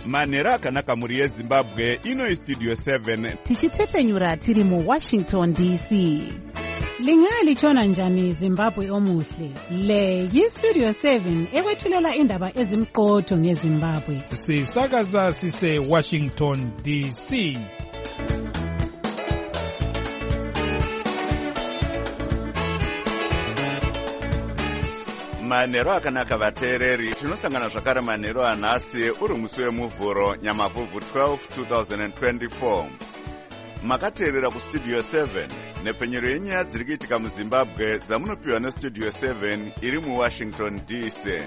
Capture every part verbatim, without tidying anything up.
manhero akanaka mhuri yezimbabwe. Ino istudio seven tichitefenyura tiri muwashington D C. Lingalitshona njani Zimbabwe omuhle? Le yistudio seven ekwethulela indaba ezimqotho ngeZimbabwe. Sisakaza sise Washington D C. manhero akanaka vateereri, tinosangana zvakare manhero anhasi uri musi wemuvhuro nyamavhuvhu twelve two thousand twenty-four. Makateerera kustudio seven nepfenyero yenyaya dziri kuitika muzimbabwe dzamunopiwa nestudio seven iri muwashington D C.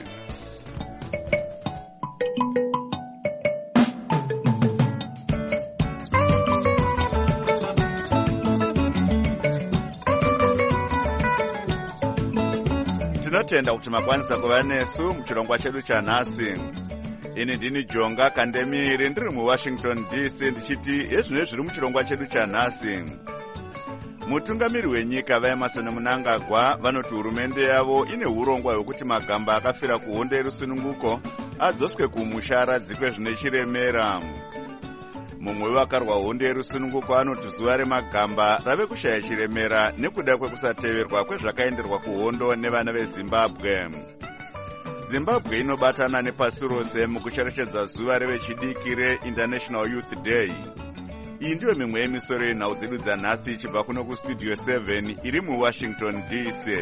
Tinotenda kuti makwanisa kuva nesu muchirongwa chedu chanhasi. Ini ndini Jonga Kandemiri ndiri muWashington D C ndichiti ezvino zviri muchirongwa chedu chanhasi. Mutungamiri wenyika vaEmerson Mnangagwa vanoti hurumende yavo ine urongwa hwekuti magamba akafira kuhondo yerusununguko adzoswe kumusha aradzikwe zvine chiremera. Mumwe wakarwa hondo yerusununguko anoti zuva remagamba rave kushaya chiremera nekuda kwekusateverwa kwezvakaenderwa kuhondo nevana veZimbabwe. Zimbabwe inobatana nepasi rose mukucherechedza zuva revechidiki reInternational Youth Day. Iyi ndiyo mimwe yemisoro yenhau dzedu dzanhasi ichibva kuno kustudio seven iri muWashington D C.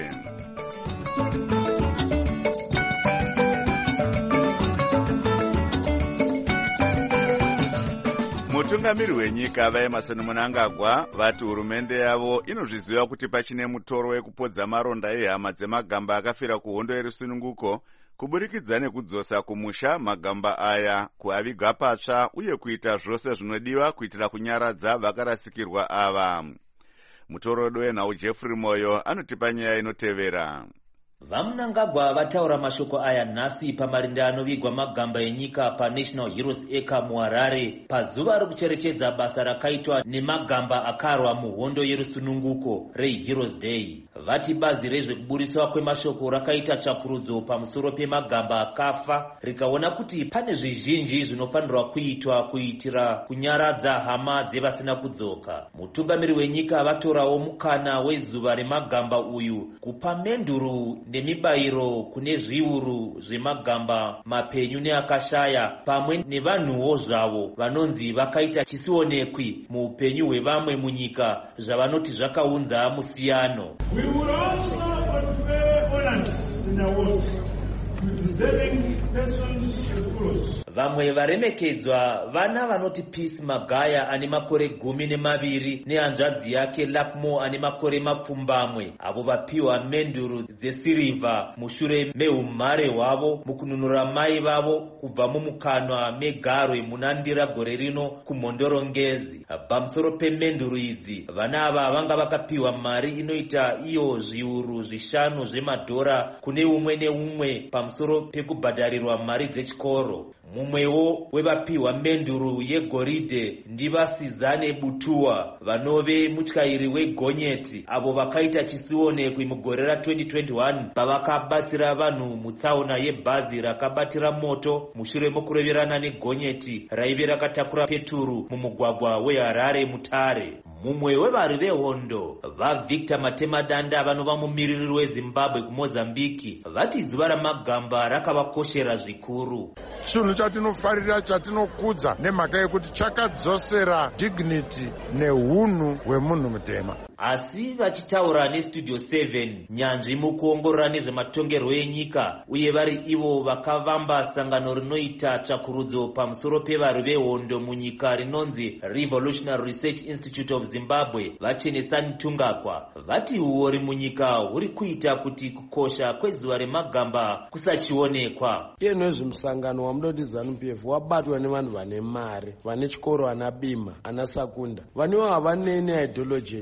Mutungamiri wenyika vaEmerson Mnangagwa vati hurumende yavo inozviziva kuti pachine mutoro wekupodza maronda ehama dzemagamba akafira kuhondo yerusununguko kuburikidza nekudzosa kumusha magamba aya, kuaviga patsva uye kuita zvose zvinodiwa kuitira kunyaradza vakarasikirwa ava. Mutorodo wenhau Jeffrey Moyo anotipa nyaya inotevera. VaMnangagwa vataura mashoko aya nhasi pamarinda anovigwa magamba enyika paNational Heroes Acre muHarare pazuva rokucherechedza basa rakaitwa nemagamba akarwa muhondo yerusununguko reHeroes Day. Vati bazi rezvekuburiswa kwemashoko rakaita tsvakurudzo pamusoro pemagamba akafa rikaona kuti pane zvizhinji zvinofanirwa kuitwa kuitira kunyaradza hama dzevasina kudzoka. Mutungamiri wenyika vatorawo mukana wezuva remagamba uyu kupa menduru nemibayiro kune zviuru zvemagamba mapenyu neakashaya pamwe nevanhuwo zvavo vanonzi vakaita chisionekwi muupenyu hwevamwe munyika zvavanoti zvakaunza musiyano. We would also confer honors in awards to deserving persons with cause. Vamwe varemekedzwa vana vanoti Peace Magaya ane makore gumi nemaviri nehanzvadzi yake Lakmo ane makore mapfumbamwe, avo vapiwa menduru dzesirivha mushure meumhare hwavo mukununura mai vavo kubva mumukanwa megarwe munandira gore rino kumhondorongezi. Pamusoro pemenduru idzi, vana ava vanga vakapiwa mari inoita iyo zviuru zvishanu zvemadhora kune umwe neumwe pamusoro pekubhadharirwa mari dzechikoro. Mumwewo wevapiwa menduru yegoridhe ndivasizane Butua vanove mutyairi wegonyeti avo vakaita chisionekwi mugore ra twenty twenty-one pavakabatsira vanhu mutsaona yebhazi rakabatira moto mushure mokureverana negonyeti raive rakatakura peturu mumugwagwa weHarare Mutare. Mumwe wevari vehondo vaVictor Matemadanda vanova mumiririri weZimbabwe kuMozambiki vati zuva ramagamba rakavakoshera zvikuru. Chinhu chatinofarira chatinokudza nemhaka yekuti chakadzosera dignity neunhu hwemunhu mutema. Asi vachitaura nestudio seven nyanzvi mukuongorora nezvematongerwo enyika uye vari ivo vakavamba sangano rinoita tsvakurudzo pamusoro pevari vehondo munyika rinonzi Revolutionary Research Institute of Zimbabwe vachenesa Mtungakwa vati uori munyika huri kuita kuti kukosha kwezuva remagamba kusachionekwa. Iye nezvemusangano wamunoti ZANU-P F wabatwa nevanhu vane mari, vane chikoro, ana bima, ana sakunda, vanewo havane neideology yenyika.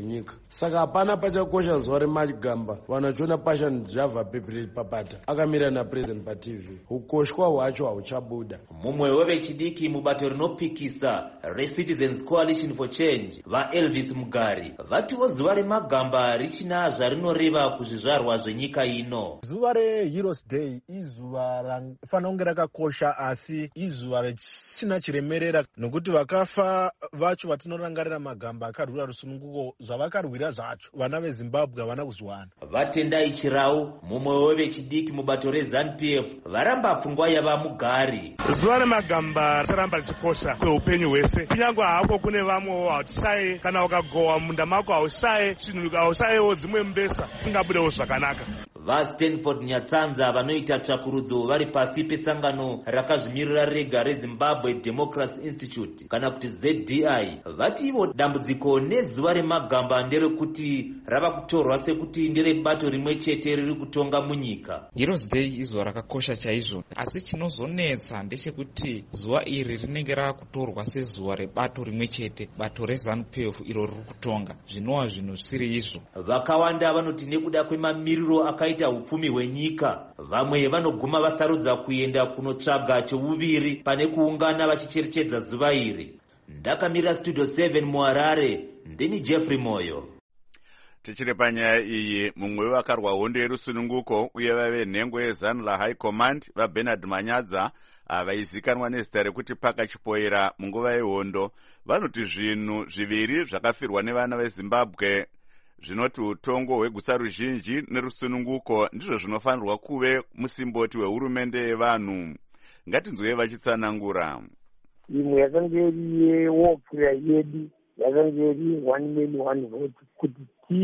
saka hapana pachakosha zuva remagamba vanachiona passion java pepiri papata akamira napresident patv ukoshwa hwacho hauchabuda. Mumwe wevechidiki mubato rinopikisa reCitizens Coalition for Change vaElvis Mugari vatiwo zuva remagamba richina zvarinoreva kuzvizvarwa zvenyika ino. Zuva reHeroes Day izuva ranofanira kunge rakakosha asi izuva risina chiremerera nokuti vakafa vacho vatinorangarira magamba akarwira rusununguko zvavakarwira zvacho vana veZimbabwe havana kuzwana. Vatendai Chirau mumwe wevechidiki mubato reZANU P F varamba pfungwa yava Mugari. Zuva remagamba richaramba richikosha kweupenyu hwese kunyange hako kune vamwewo hatishaye kana ukagowa munda mako haushaye chinhu haushayewo dzimwe mbesa singabudewo zvakanaka. VaStanford Nyatsanza vanoita tsvakurudzo vari pasi pesangano rakazvimirira rega reZimbabwe Democracy Institute kana kuti Z D I vati ivo dambudziko nezuva remagamba nderekuti rava kutorwa sekuti nderebato rimwe chete riri kutonga munyika. Heroes Day izuva rakakosha chaizvo asi chinozonetsa ndechekuti zuva iri rinenge raakutorwa sezuva rebato rimwe chete bato reZANU P F iro riri kutonga zvinova zvinhu zvisiri izvo. Vakawanda vanoti nekuda kwemamiriro akaita upfumi hwenyika vamwe vanoguma vasarudza kuenda kunotsvaga cheuviri pane kuungana vachicherechedza zuva iri. Ndakamira studio seven muHarare ndini Jeffrey Moyo. Tichiri panyaya iyi mumwe wevakarwa hondo yerusununguko uye vave nhengo yeZANU laHigh Command vaBernard Manyadza vaizikanwa nezita rekuti Pakachipoera munguva yehondo vanoti zvinhu zviviri zvakafirwa nevana veZimbabwe zvinoti utongo hwegutsa ruzhinji nerusununguko ndizvo zvinofanirwa kuve musimboti wehurumende yevanhu. Ngatinzwei vachitsanangura. Imwe yakanga iri yewokira yedu yakanga iri one man one vote kuti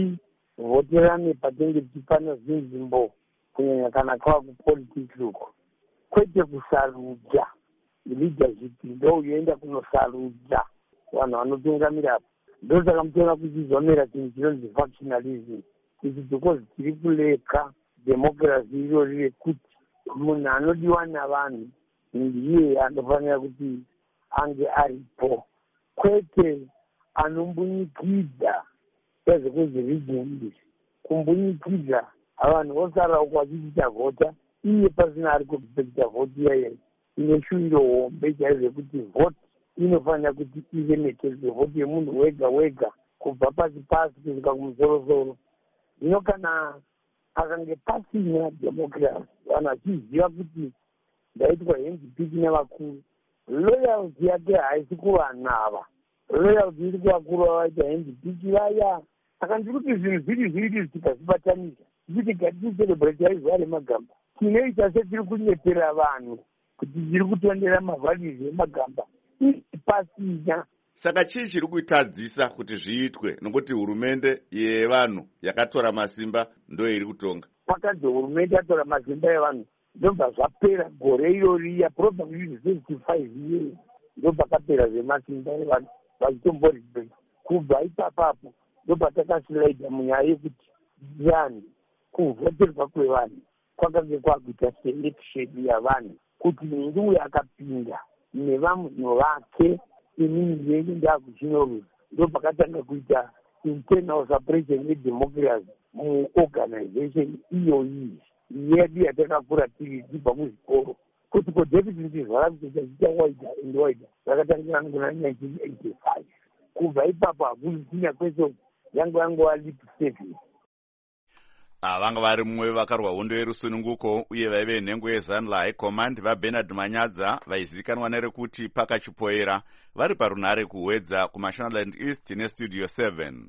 tivoterane patenge tipana zinzimbo kunyanya kana kwava kupolitics uko kwete kusarudza leadership ndo uyoenda kunosarudza vanhu vanotungamira apo. Ndo saka mutoona kuchizomera chinhu chinonzi factionalism kuti because tiri kuleka democracy irori rekuti munhu anodiwa navanhu ndiye anofanira kuti ange aripo kwete anombunyikidzwa ezvekwezveregions kumbunyikidza avanhu vosara uko vachiita vhota iye pasina ari kupekita vhoti iyayo ine shuviro hombe chaizvo kuti vhoti inofanira kuti ive netezo vhoti yemunhu wega wega kubva pasi pasi kusvika kumusoro-soro. Zvino kana akange pasina democracy vanhu vachiziva kuti ndaitwa handpick nevakuru loyalty yake haisi kuvanhu ava loyalty iri kuvakuru vavaita handpick vaya. Saka ndiri kuti zvinhu zviri zviri zvikazvibatanisa kuti ngatiicelebrate aizuva remagamba tinoita setiri kunyepera vanhu kuti tiri kutondera mavalues emagamba pasina. Saka chii chiri kuitadzisa kuti zviitwe nokuti hurumende yevanhu yakatora masimba ndo iri kutonga? Pakanzi hurumende yatora masimba evanhu ndobva zvapera gore iroriya probably fifty-five years ndo pakapera zvemasimba evanhu vachitomboribei. Kubva ipapapo ndo patakasilaidha munyaya yekuti vanhu kuvhoterwa kwevanhu kwakange kwakuita selection yavanhu kuti ndiuyo akapinda nevamwe vake inini yenyu ndakuchinorudza. Ndo pakatanga kuita internal separation yedemocracy muorganization iyo iyi yedu yatakakura tiri tibva muzvikoro kuti kodepiti ndizvara kutoita chita waida and waida zvakatangira nguna nineteen eighty-five. Kubva ipapo hakusina kwese yangu yangu alip service. Vanga vari mumwe vakarwa hondo yerusununguko uye vaive nhengo yeZANU laHigh Command vaBernard Manyadza vaizikanwa nerekuti Pakachipoera vari parunhare kuhwedza kuMashonaland East nestudio seven.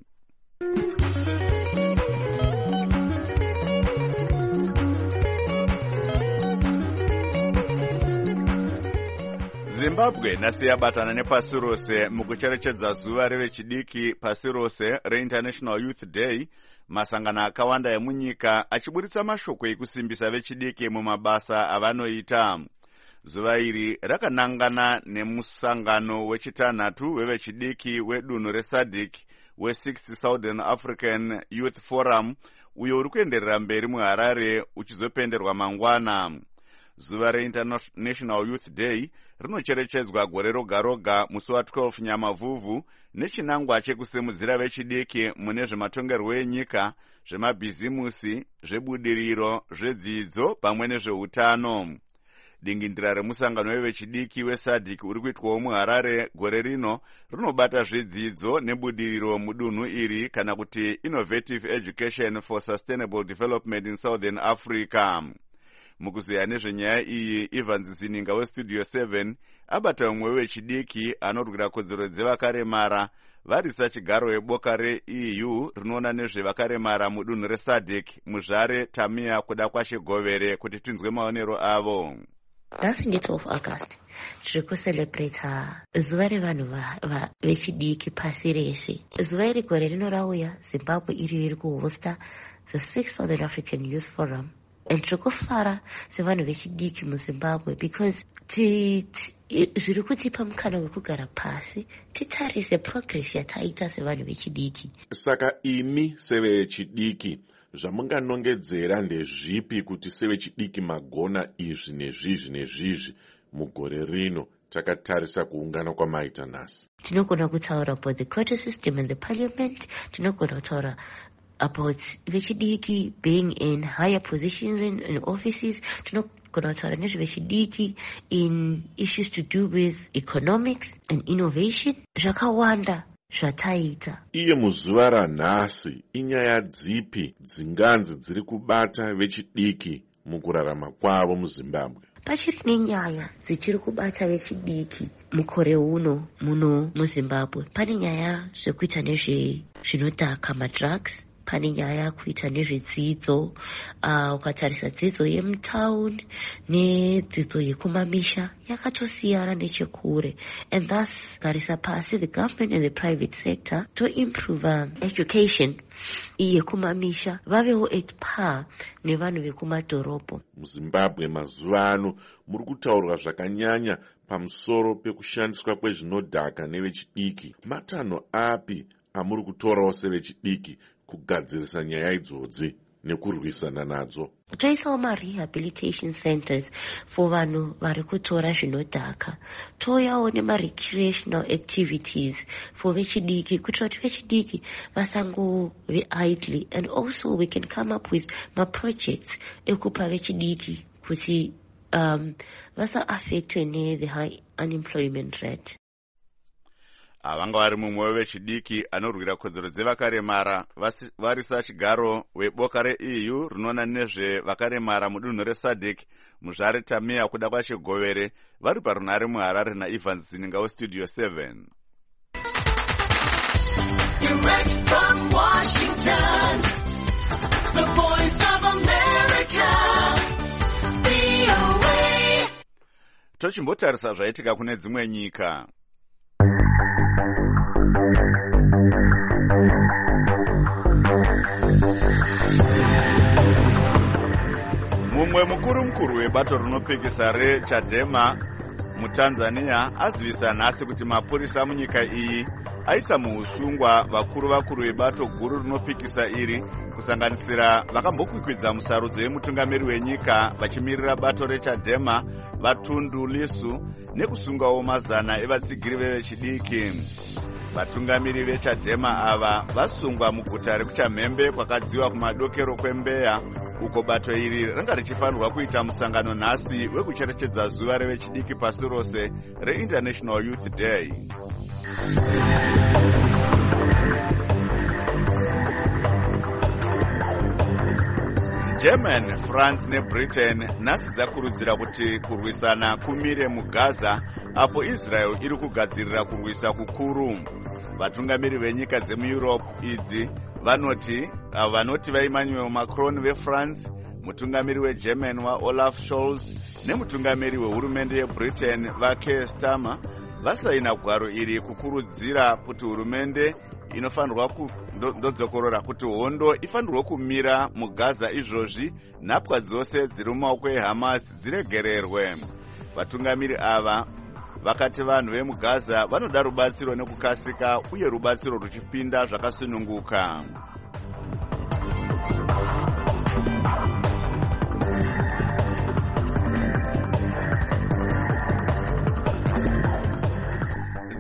Zimbabwe nhasi yabatana nepasi rose mukucherechedza zuva revechidiki pasi rose reInternational Youth Day. Masangano akawanda emunyika achiburitsa mashoko ekusimbisa vechidiki mumabasa avanoita. Zuva iri rakanangana nemusangano wechitanhatu wevechidiki wedunhu reSADC we-sixth Southern African Youth Forum uyo uri kuenderera mberi muHarare uchizopenderwa mangwana. zuva reInternational Youth Day rinocherechedzwa gore roga roga musi wa12 Nyamavhuvhu nechinangwa chekusimudzira vechidiki mune zvematongerwo enyika, zvemabhizimusi, zvebudiriro, zvedzidzo pamwe nezveutano. Dingindira remusangano wevechidiki wesadhiki uri kuitwawo muHarare gore rino rinobata zvedzidzo nebudiriro mudunhu iri kana kuti Innovative Education for Sustainable Development in Southern Africa. Mukuziya nezvenyaya iyi, Evans Zininga weStudio seven abata umwe wechidiki anorwira kodzero dzevakaremara varisa chigaro weboka reE U rinoona nezvevakaremara mudunhu resadhiki muZvare Tamia kuda kwaShegovere kuti tinzwe maonero avo. thirteenth of August tiri kucelebrata zuva revanhu vechidiki pasi rese. Zuva iri gore rino rauya Zimbabwe iri iri kuhosta the sixth Southern African Youth Forum, and tiri kufara sevanhu vechidiki muZimbabwe because zviri kutipa mukana wekugara pasi titarise progress yataita sevanhu vechidiki. Saka imi sevechidiki zvamunganongedzera ndezvipi kuti sevechidiki magona izvi nezvizvi nezvizvi mugore rino takatarisa kuungana kwamaita nhasi? Tinogona kutaura about the court system and the parliament. Tinogona kutaura about vechidiki being in higher positions in, in offices. Tinogona kutaura nezvevechidiki in issues to do with economics and innovation. Zvakawanda zvataita. Iye muzuva ranhasi inyaya dzipi dzinganzi dziri kubata vechidiki mukurarama kwavo muZimbabwe? Pachiri nenyaya dzichiri kubata vechidiki mukore uno muno muZimbabwe. Pane nyaya zvekuita nezve zvinodhaka madrugs, pane nyaya kuita nezvedzidzo, uh, ukatarisa dzidzo yemutaundi nedzidzo yekumamisha yakatosiyana nechekure, and thus garisa pasi the government and the private sector to improve um, education yekumamisha vavewo at par nevanhu vekumadhorobha. MuZimbabwe mazuva ano muri kutaurwa zvakanyanya pamusoro pekushandiswa kwezvinodhaka nevechidiki. Matanho api amuri kutorawo sevechidiki kugadzirisa nyaya idzodzi nekurwisana nadzo? Toisawo ma-rehabilitation centers for vanhu vari kutora zvinodhaka. Toyawo nema-recreational activities for vechidiki kuitira kuti vechidiki vasangove idly, and also we can come up with ma-projects ekupa vechidiki kuti um, vasa-affectwe ne-the high unemployment rate. Avanga vari mumwe wevechidiki anorwira kodzero dzevakaremara varisa chigaro weboka reE U rinoona nezvevakaremara mudunhu resadhiki muZvare Tamia kuda kwaShegovere vari parunhare muHarare naEvans Zininga weStudio seven. Direct from Washington, the voice of America, V O A. Tochimbotarisa zvaitika kune dzimwe nyika. Mumwe mukuru mukuru webato rinopikisa reChadema muTanzania azivisa nhasi kuti mapurisa munyika iyi aisa muusungwa vakuru vakuru vebato guru rinopikisa iri kusanganisira vakambokwikwidza musarudzo yemutungamiri wenyika vachimirira bato reChadema vaTundu Lissu nekusungawo mazana evatsigiri vevechidiki. Vatungamiri veChadema ava vasungwa muguta rekuChamhembe kwakadziwa kumadokero kweMbeya, uko bato iri ranga richifanirwa kuita musangano nhasi wekucherechedza zuva revechidiki pasi rose reInternational Youth Day. Germany, France neBritain nhasi dzakurudzira kuti kurwisana kumire muGaza apo Israel iri kugadzirira kurwisa kukuru. Vatungamiri venyika dzemuEurope idzi vanoti vanoti vaEmmanuel Macron veFrance, mutungamiri weGerman waOlaf Scholz nemutungamiri wehurumende yeBritain vaKeir Starmer vasaina gwaro iri kukurudzira kuti hurumende inofanirwa kundodzokorora kuti hondo ifanirwa kumira muGaza izvozvi nhapwa dzose dziri mumaoko eHamas dziregererwe. Vatungamiri ava vakati vanhu vemuGaza vanoda rubatsiro nekukasika uye rubatsiro ruchipinda zvakasununguka.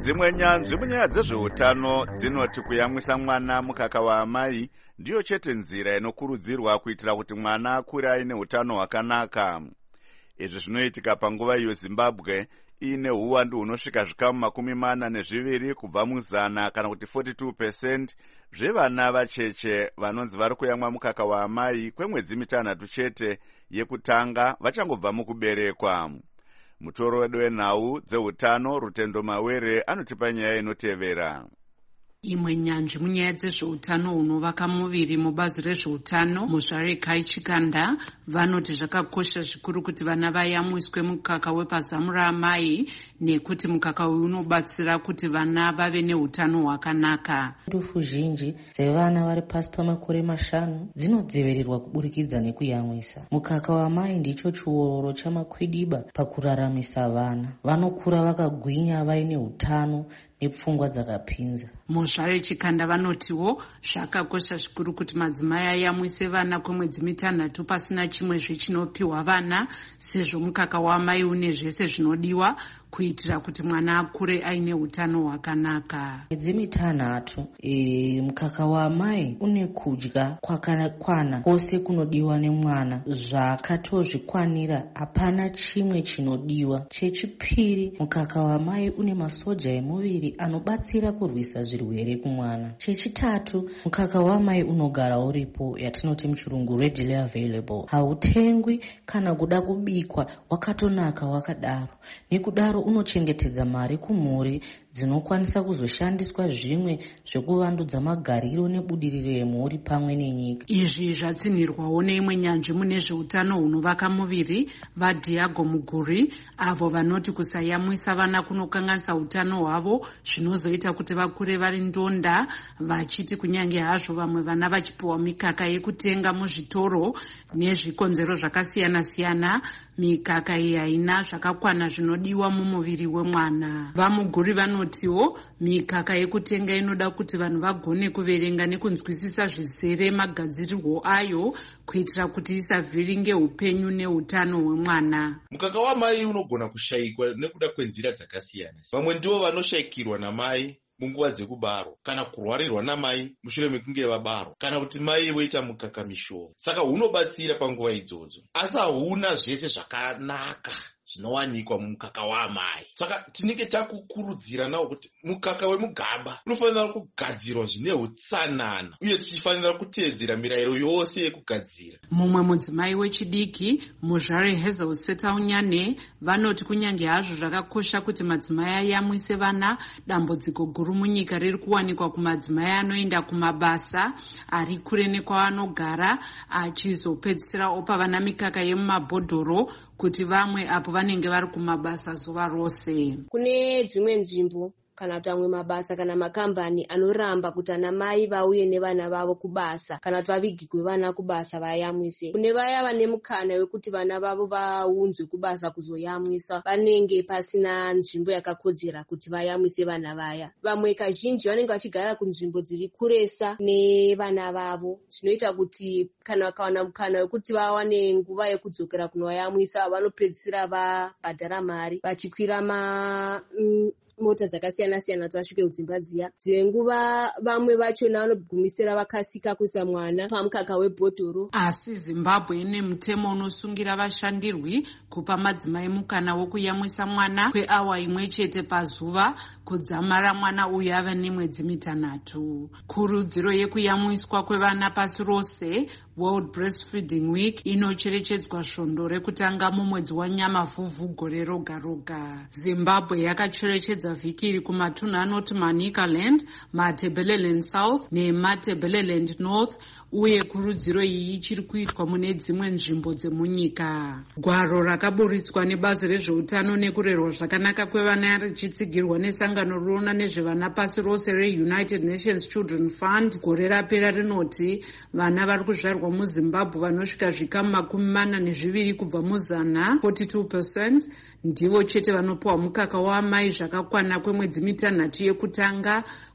dzimwe nyanzvi munyaya dzezveutano dzinoti kuyamwisa mwana mukaka waamai ndiyo chete nzira inokurudzirwa kuitira kuti mwana akure aine utano hwakanaka. Izvi zvinoitika panguva iyo Zimbabwe ine uwandu hunosvika zvikamu makumi mana nezviviri kubva muzana kana kuti forty-two percent zvevana vacheche vanonzi vari kuyamwa mukaka waamai kwemwedzi mitanhatu chete yekutanga vachangobva mukuberekwa. Mutoro wedu wenhau dzeutano Rutendo Mawere anotipa nyaya inotevera. Imwe nyanzvi munyaya dzezveutano hunovaka muviri mubazi rezveutano muzvare Kai Chikanda vanoti zvakakosha zvikuru kuti vana vayamwiswe mukaka wepazamu raamai nekuti mukaka uyu unobatsira kuti vana vave neutano hwakanaka. Ndufu zhinji dzevana vari pasi pamakore mashanu dzinodzivirirwa kuburikidza nekuyamwisa. Mukaka waamai ndicho chioro chamakwidiba pakuraramisa vana. Vanokura vakagwinya vaine utano nepfungwa dzakapinza. Muzvare Chikanda vanotiwo zvakakosha zvikuru kuti madzimai ayamwise vana kwemwedzi mitanhatu pasina chimwe zvechinopiwa vana sezvo mukaka waamai une zvese zvinodiwa kuitira kuti mwana akure aine utano hwakanaka. Mwedzi mitanhatu e, mukaka waamai une kudya kwakakwana kwose kunodiwa nemwana zvakatozvikwanira, hapana chimwe chinodiwa. Chechipiri, mukaka waamai une masoja emuviri anobatsira kurwisa zvirwere kumwana. Chechitatu, mukaka waamai unogara uripo, yatinoti muchirungu readily available. Hautengwi kana kuda kubikwa, wakatonaka wakadaro. Nekudaro unochengetedza mari kumhuri dzinokwanisa kuzoshandiswa zvimwe zvekuvandudza magariro nebudiriro yemhuri pamwe nenyika. Izvi zvatsinhirwawo neimwe nyanzvi mune zveutano hunovaka muviri vaDiago Muguri, avo vanoti kusayamwisa vana kunokanganisa utano hwavo zvinozoita kuti vakure vari ndonda, vachiti kunyange hazvo vamwe vana vachipiwa mikaka yekutenga muzvitoro nezvikonzero zvakasiyana siyana, mikaka iyi haina zvakakwana zvinodiwa mumuviri wemwana. VaMuguri vanotiwo mikaka yekutenga inoda kuti vanhu vagone kuverenga nekunzwisisa zvizere magadzirirwo ayo kuitira kuti isavhiringe upenyu neutano hwemwana. Mukaka wamai unogona kushayikwa nekuda kwenzira dzakasiyana. Vamwe ndivo vanoshayikirwa namai munguva dzekubarwa kana kurwarirwa namai mushure mekunge vabarwa kana kuti mai voita mukaka mishoma. Saka hunobatsira panguva idzodzo, asi hauna zvese zvakanaka zvinowanikwa mumukaka waamai. Saka tinenge takukurudzira nawo kuti mukaka wemugaba unofanira kugadzirwa zvine utsanana uye tichifanira kuteedzera mirayiro yose yekugadzira. Mumwe mudzimai wechidiki muzvare Hazel Setaunyane vanoti kunyange hazvo zvakakosha kuti madzimai ayamwise vana, dambudziko guru munyika riri kuwanikwa kumadzimai anoenda kumabasa ari kure nekwavanogara achizopedzisira opa vana mikaka yemumabhodhoro kuti vamwe apo vanenge vari kumabasa zuva rose. Kune dzimwe nzvimbo kana kuti amwe mabasa kana makambani anoramba kuti ana mai vauye nevana vavo kubasa kana kuti vavigirwe vana kubasa vayamwise. Kune vaya vane mukana wekuti vana vavo vaunzwe kubasa kuzoyamwisa vanenge pasina nzvimbo yakakodzera kuti vayamwise vana vaya. Vamwe kazhinji vanenge vachigara kunzvimbo dziri kuresa nevana vavo, zvinoita kuti kana vakawana mukana wekuti vawane nguva yekudzokera kunovayamwisa vanopedzisira vabhadhara mari vachikwira ma mm, mota dzakasiyana siyana kuti vasvike kudzimba dziya. Dzimwe nguva vamwe vachona vanogumisira vakasika kuisa mwana pamukaka webhodhoro. Asi Zimbabwe ine mutemo unosungira vashandirwi kupa madzimai mukana wokuyamwisa mwana kweawa imwe chete pazuva kudzamara mwana uyu ave nemwedzi mitanhatu. Kurudziro yekuyamwiswa kwevana pasi rose, World Breastfeeding Week, inocherechedzwa svondo rekutanga mumwedzi waNyamavhuvhu gore roga roga. Zimbabwe yakacherechedza vhiki iri kumatunhu anoti Manicaland, Matabeleland South neMatabeleland North, uye kurudziro iyi ichiri kuitwa mune dzimwe nzvimbo dzemunyika. Gwaro rakaburitswa nebazi rezveutano nekurerwa zvakanaka kwevana richitsigirwa nesangano rinoona nezvevana pasi rose reUnited Nations Children Fund gore rapera rinoti vana vari kuzvarwa muZimbabwe vanosvika zvikamu makumi mana nezviviri kubva muzana, forty-two percent, ndivo chete vanopiwa mukaka waamai zvakakwana kwemwedzi mitanhatu yekutanga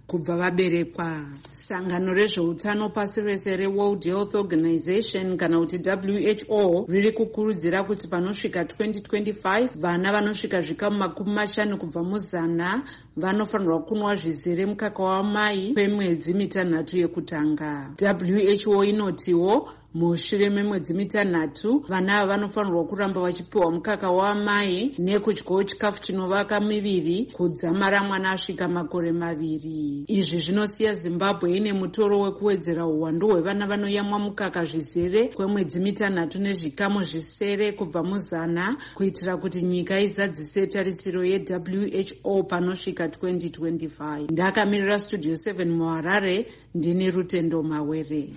kubva vaberekwa. Sangano rezveutano pasi rese reWorld Health Organization kana kuti W H O riri kukurudzira kuti panosvika twenty twenty-five vana vanosvika zvikamu makumi mashanu kubva muzana vanofanirwa kunwa zvizere mukaka wamai kwemwedzi mitanhatu yekutanga. W H O inotiwo mushure memwedzi mitanhatu vana ava vanofanirwa kuramba vachipiwa mukaka wamai nekudyawo chikafu chinovaka miviri kudzamara mwana asvika makore maviri. Izvi zvinosiya Zimbabwe ine mutoro wekuwedzera uwandu hwevana vanoyamwa mukaka zvizere kwemwedzi mitanhatu nezvikamu zvisere kubva muzana kuitira kuti nyika izadzise tarisiro yeW H O panosvika twenty twenty-five. Ndakamirira Studio seven muHarare, ndini Rutendo Mawere.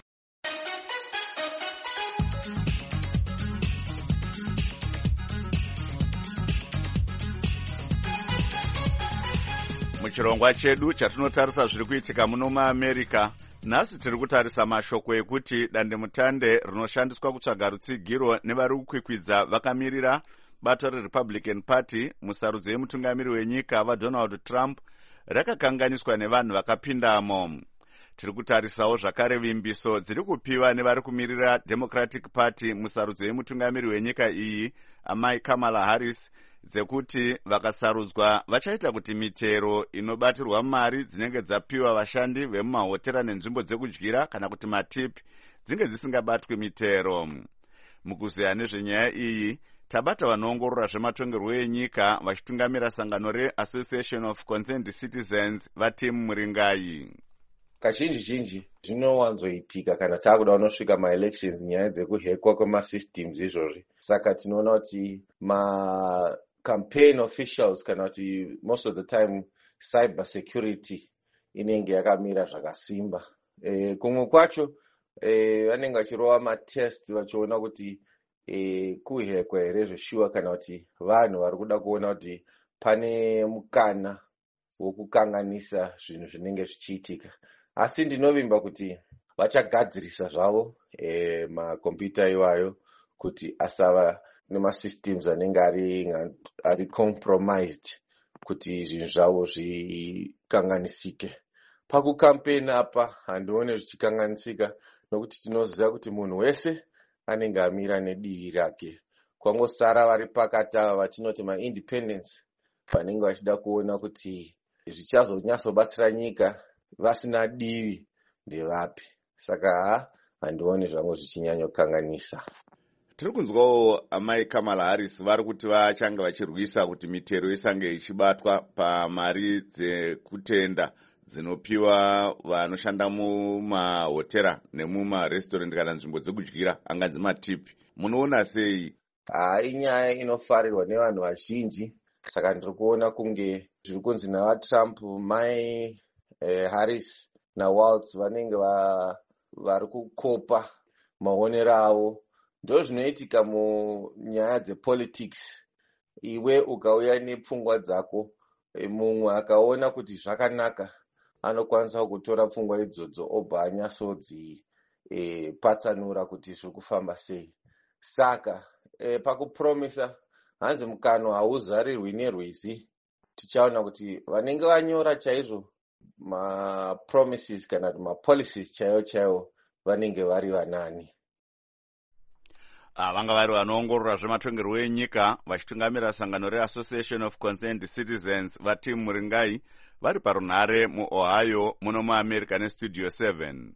Muchirongwa chedu chatinotarisa zviri kuitika muno muAmerica, nhasi tiri kutarisa mashoko ekuti dandemutande rinoshandiswa kutsvaga rutsigiro nevari kukwikwidza vakamirira bato reRepublican Party musarudzo yemutungamiri wenyika vaDonald Trump rakakanganiswa nevanhu vakapindamo. Tiri kutarisawo zvakare vimbiso dziri kupiwa nevari kumirira Democratic Party musarudzo yemutungamiri wenyika iyi amai Kamala Harris dzekuti vakasarudzwa vachaita kuti mitero inobatirwa mari dzinenge dzapiwa vashandi vemumahotera nenzvimbo dzekudyira kana kuti matip dzinge dzisingabatwi mitero. Mukuzeya nezvenyaya iyi tabata vanoongorora zvematongerwo enyika vachitungamira sangano reAssociation of Concerned Citizens vatimu Muringai. Kazhinji zhinji zvinowanzoitika kana takuda unosvika maelections nyaya dzekuhekwa kwemasystems izvozvi. Saka tinoona kuti ma campaign officials kana kuti most of the time cyber security inenge yakamira zvakasimba. E, kumwe kwacho e, vanenge vachirova matest vachiona kuti e, kuhekwa here zveshuwa kana kuti vanhu vari kuda kuona kuti pane mukana wokukanganisa zvinhu zvinenge zvichiitika. Asi ndinovimba kuti vachagadzirisa zvavo e, makombiyuta iwayo kuti asava nemasystems anenge ari, ari compromised kuti zvinhu zvavo zvikanganisike. Pakukampeni apa handione zvichikanganisika nokuti tinoziva kuti munhu wese anenge amira nedivi rake. Kwangosara vari pakati ava vatinoti ma-independence vanenge vachida kuona kuti zvichazonyatsobatsira nyika vasina divi ndevapi. Saka handioni zvangu zvichinyanya kukanganisa. Tiri kunzwawo amai Kamala Harris vari kuti vachanga vachirwisa kuti mitero isange ichibatwa pamari dzekutenda dzinopiwa vanoshanda mumahotera nemumarestaurant kana nzvimbo dzekudyira anganzi matipi. Munoona sei? Ah, inyaya inofarirwa nevanhu vazhinji. Saka ndiri kuona kunge zviri kunzi navaTrump mai eh, Harris naWaltz vanenge va, vari kukopa maonero avo. Ndo zvinoitika munyaya dzepolitics. Iwe ukauya nepfungwa dzako, e, mumwe akaona kuti zvakanaka anokwanisa kutora pfungwa idzodzo obva anyatsodzi e, patsanura kuti zviri kufamba sei. Saka e, pakupromisa hanzi mukano hauzarirwi nerwizi. Tichaona kuti vanenge vanyora chaizvo ma promises kana ma policies chaiwo chaiwo vanenge vari vanani. Ah, vanga vari vanoongorora zvematongerwo enyika vachitungamira sangano reAssociation of Concerned Citizens vatimu Muringai vari parunhare muOhio muno muAmerica neStudio seven.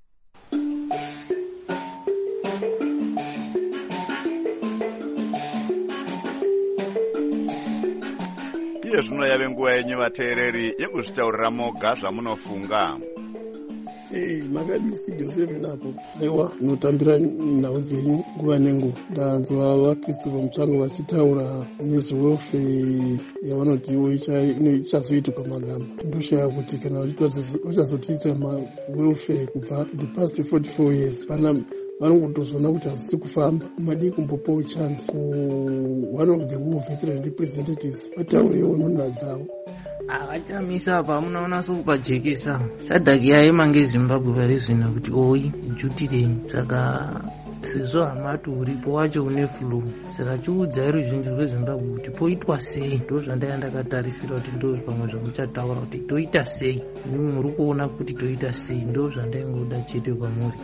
Iye zvino yave nguva yenyu vateereri yekuzvitaurira moga zvamunofunga. Hey, makadi Studio seven apo ewa notambira nhau dzenyu nguva nenguva. Ndanzwa vakristu vamutsvango vachitaura nezvewelfare yavanotiwo ichazoitwa pamagamba. Ndoshaya kuti kana vachazotiita mawelfare kubva the past forty-four years pana vanongotozoona kuti hazvisi kufamba. Madi kumbopawo chance ku one of the war veteran representatives vataurewo nhunha dzavo. Avachamisa apa munoona sokupajekesa sadhaki yaema ngeZimbabwe pari zvino kuti oyi jutireni. Saka sezvo hamati uripo wacho une flu, saka chiudzai ruzhinji rwezimbabwe kuti poitwa sei. Ndo zvandanga ndakatarisira kuti ndo pamwe zvamuchataura kuti toita sei. Imi muri kuona kuti toita sei, ndo zvandaingoda chete kwamuri.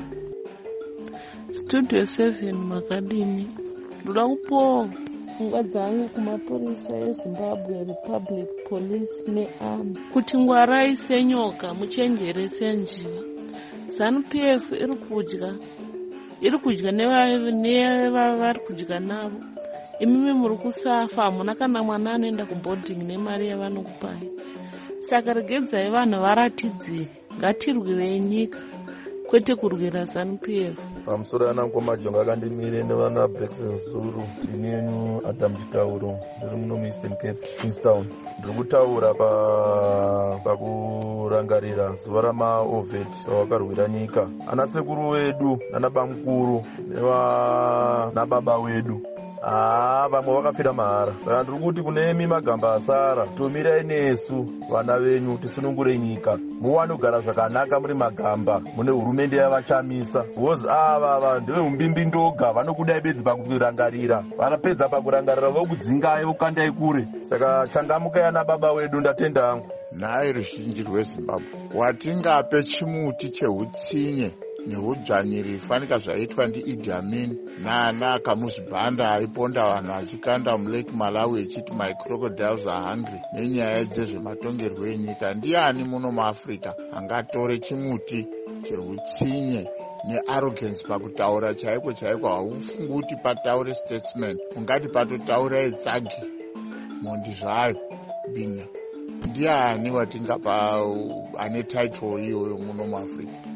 Studio seven makadini. Ndoda kupowa pfungwa dzangu kumapurisa eZimbabwe Republic Police neArmy kuti ngwaraise nyoka muchenjerese njiva. ZANU-P F iri kudya iri kudya nevari kudya navo. Imimi muri kusafa, hamuna kana mwana anoenda kuboarding nemari yavanokupai. Saka regedzai vanhu varatidzire, ngatirwirei nyika kwete kurwira ZANU-P F. Pamusoro anangu majonga akandimire nevana Blackson Zulu, ndinenu Adam Chitauro, ndiri muno muEastern Cape, Queenstown. Ndiri kutaura pa pakurangarira zuva ramaOVET vakarwira nyika. Ana sekuru wedu nana bamukuru neva nababa wedu Ah, vamwe vakafira mahara. Saka ndiri kuti kune imi magamba asara, tumirai nesu vana venyu tisunungure nyika. Muwane kugara zvakanaka muri magamba, mune hurumende yavachamisa. Because ava ava ndeve umbimbi ndoga, vanokudai bedzi pakurangarira. Vanapedza pakurangarira vokudzingai vokandai kure. Saka changamukai ana baba wedu, ndatenda hangu. Nhai ruzhinji rweZimbabwe, watingape chimuti chehutsinye neudzvanyiri fanika zvaitwa ndiIdi Amin nana Kamuzu Banda aiponda vanhu achikanda mulake Malawi echiti my crocodiles are hungry nenyaya dzezvematongerwo enyika. Ndiani muno muAfrica angatore chimuti chehutsinye nearrogance pakutaura chaiko chaiko? Haufungi kuti pataure statesman, ungati patotaura etsagi mondi zvayo binya. Ndiani watingapa ane title iyoyo muno muAfrica?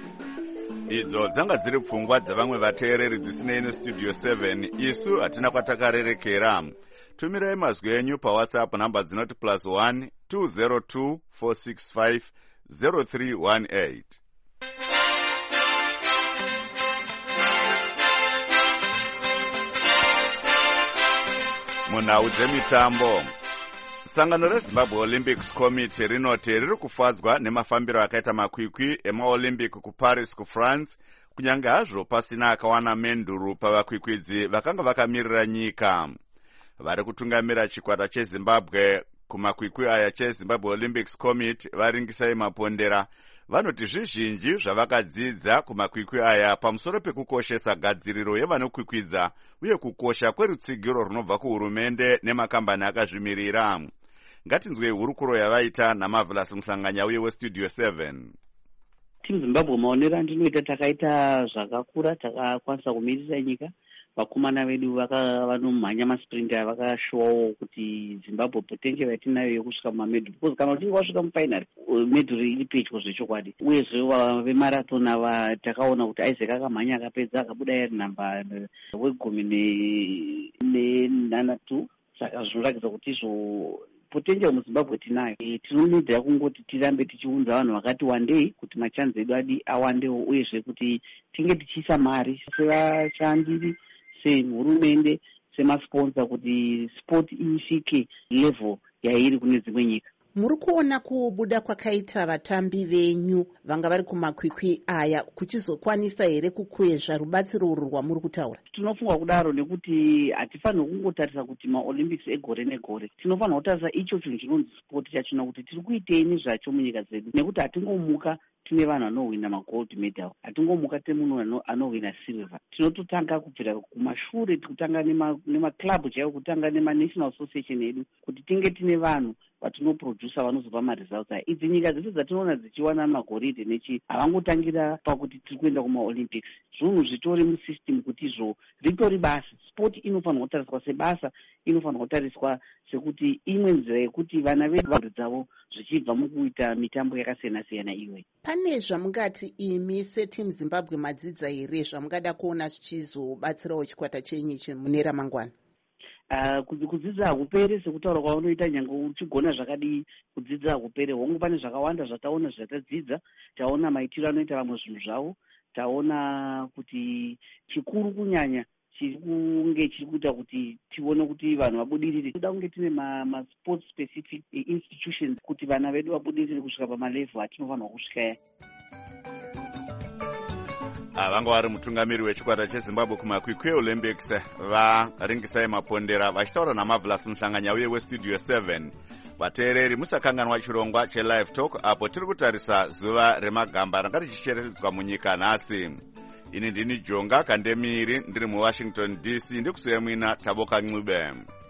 Idzo dzanga dziri pfungwa dzavamwe vateereri dzisinei neStudio seven. Isu hatina kwatakarerekera. Tumirai mazwi enyu paWhatsApp namba dzinoti plus one two zero two four six five zero three one eight. Munhau dzemitambo. Sangano reZimbabwe Olympics Committee rinoti riri kufadzwa nemafambiro akaita makwikwi emaOlympic kuParis kuFrance, kunyange hazvo pasina akawana menduru pavakwikwidzi vakanga vakamirira nyika. Vari kutungamira chikwata cheZimbabwe kumakwikwi aya cheZimbabwe Olympics Committee varingisai mapondera vanoti zvizhinji zvavakadzidza kumakwikwi aya pamusoro pekukoshesa gadziriro yevanokwikwidza uye kukosha kwerutsigiro runobva kuhurumende nemakambani akazvimirira. Ngatinzwei hurukuro yavaita naMarvelous Muhlanganya uye weStudio seven. Team Zimbabwe maonero andinoita takaita zvakakura, takakwanisa kumirisa nyika. Vakomana vedu vanomhanya masprinter vakashowawo kuti Zimbabwe potential yatinayo yekusvika mumamedhuru, because kana uchinge wasvika mufinal medhuru iri pedyo zvechokwadi. Uyezve vemarathon ava takaona kuti Isaac akamhanya akapedza akabuda iri namba wegumi nenhanhatu, saka zvinoratidza kuti izvo potential muZimbabwe tinayo. E, tinonidza kungoti tirambe tichiunza vanhu vakati wandei kuti machanzi edu adi awandewo, uyezve kuti tinge tichiisa mari sevashandiri sehurumende semasponsor kuti sport isvike level yairi kune dzimwe nyika. Muri kuona kubuda kwakaita vatambi venyu vanga vari kumakwikwi aya kuchizokwanisa here kukwezva rubatsiro urwu rwamuri kutaura? Tinofunga kudaro nekuti hatifanirwi kungotarisa kuti maOlympics egore negore. Tinofanirwa kutarisa icho chinhu chinonzi sport chachona kuti tiri kuitei nezvacho munyika dzedu, nekuti hatingomuka tine vanhu anohwina magold medal, hatingomuka tine munhu anohwina silver. Tinototanga kubvira kumashure, kutanga nemaclub chaiwo, kutanga nemanational association edu, kuti tinge tine vanhu vatinoprodusa vanozopa maresults aya. Idzi nyika dzese dzatinoona dzichiwana magoridhe nechi havangotangira pakuti tiri kuenda kumaOlympics. Zvinhu zvitori musystem kuti izvo ritori basa. Sport inofanirwa kutariswa sebasa, inofanirwa kutariswa sekuti imwe nzira yekuti vana vedu vanhu dzavo zvichibva mukuita mitambo yakasiyana siyana iwe. Pane zvamungati imi seTeam Zimbabwe madzidza here zvamungada kuona zvichizobatsirawo chikwata chenyu mune ramangwana? Uh, kudzidza hakupere sekutaura kwavanoita nyange uchigona zvakadii, kudzidza hakupere. Hongu pane zvakawanda zvataona zvatadzidza, taona maitiro anoita vamwe zvinhu zvavo, taona kuti chikuru kunyanya chiri kunge chiri kuita kuti tione kuti vanhu vabudirire. Toda kunge tine masport specific institutions kuti vana vedu vabudirire kusvika pamalevel atinofanirwa kusvika. vanga vari mutungamiri wechikwata chezimbabwe kumakwikwi olympics varingisai mapondera vachitaura namavlas muhlanganya uye westudio seven. vateereri musakanganwa chirongwa chelive talk apo tiri kutarisa zuva remagamba ranga richicherechedzwa munyika nhasi. Ini ndini Jonga Kandemiri ndiri muWashington D C ndikusuye mwina Taboka Ncube.